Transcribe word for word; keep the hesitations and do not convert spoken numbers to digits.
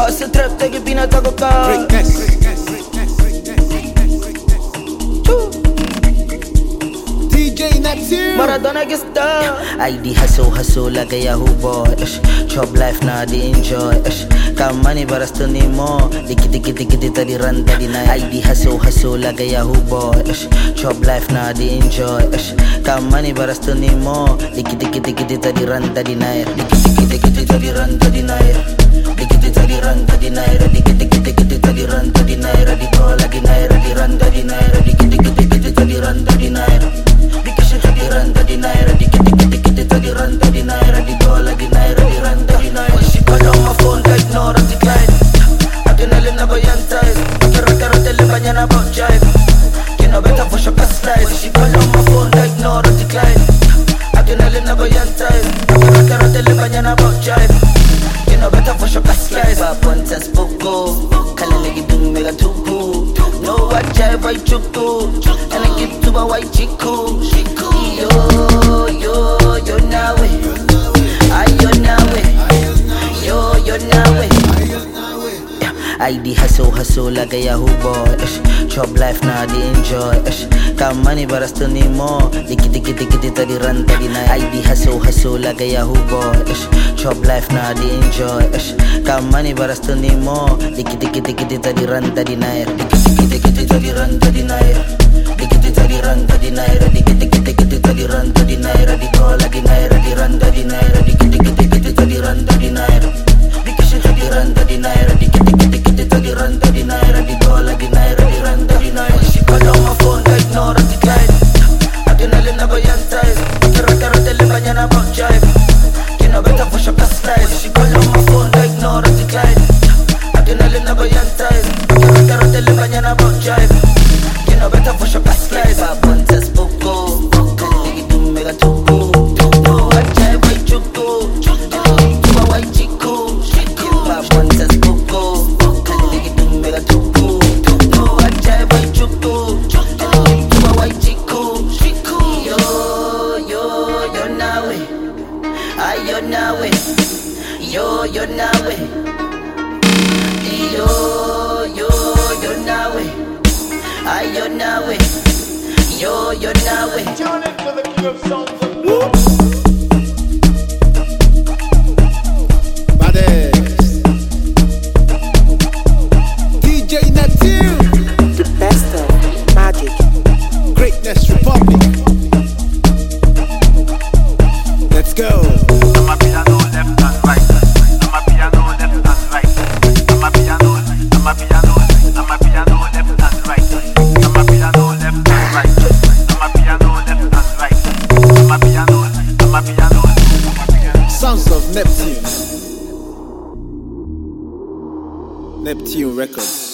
Als ze trap tegen Pina Taco Car. D J Neptune Maradona que está. I the hustle hustle like a Yahoo boy. Ish. Chop life now the enjoy. Ish. Come money but I still need more. Diki diki diki diki di run the night. I the hustle hustle like a Yahoo boy. Ish. Chop life now the enjoy. Ish. Come money but I still need more. Diki diki diki diki di run the night. Diki diki diki diki di run the night. Diki diki di run the night. Diki diki diki diki di run the night. Di call the night. Di run the night. Diki diki diki diki di run the night. Di run the naira, di kitty kitty kitty to the run the naira, di dollar the naira, di run the naira. When she call on my phone, I ignore and decline. I can only never young time. Kira kira tele banyana about jive. You know better for shock slide. When she call on my phone, I ignore and decline. I can only never young time. Kira kira tele banyana about jive. You know better for shock slide. Papontas poco, kala lagi dung mega tupu. No I jive I chuku, and I get to my white chiku. Yo, yo, yo nawe. Ay, yo nawe. Yo, yo nawe. I the hustle, hustle like a Yahoo boy. Ish. Chop life now, the enjoy. Ish. Got money, but I still need more. Diki diki diki diki di run the night. I the hustle, hustle like a Yahoo boy. Ish. Chop life now, the enjoy. Ish. Got money, but I still need more. Diki diki diki diki di run the night. Diki diki diki diki di run the night. Diki diki di run the night. Diki diki diki diki di run the night. Di call the night. Di run the night. Diki diki diki diki di run the night. Diki diki di run the night. Diki diki diki diki di run the night. Di call the night. Di run the night. When she call on my phone, I ignore and decline. I can only never young time. Kira kira tele banyana about jive. You know better for shock slide. She call on my phone, I ignore and decline. I can only never young time. Kira kira tele banyana about jive. You know better for shock slide. Papontas poco, lagi dung mega tuku. No I jive I chuku, tu my white chiku. Papontas poco, lagi dung mega tuku. No I jive I chuku, tu my white chiku. Yo yo yo nawe, ay yo nawe, yo yo nawe. Yo yo yo nawe, ay yo nawe, yo yo nawe. Tune into the king of sounds and blues. Baddest D J Neptune, The best of magic. Greatness Republic. Let's go. I'm a piano left and right. I'm a piano left and right. I'm a piano. I'm a piano. I'm a piano left and right. I'm a piano left and right. I'm a piano left and right. I'm a piano. I'm a piano. Sounds of Neptune. Neptune Records.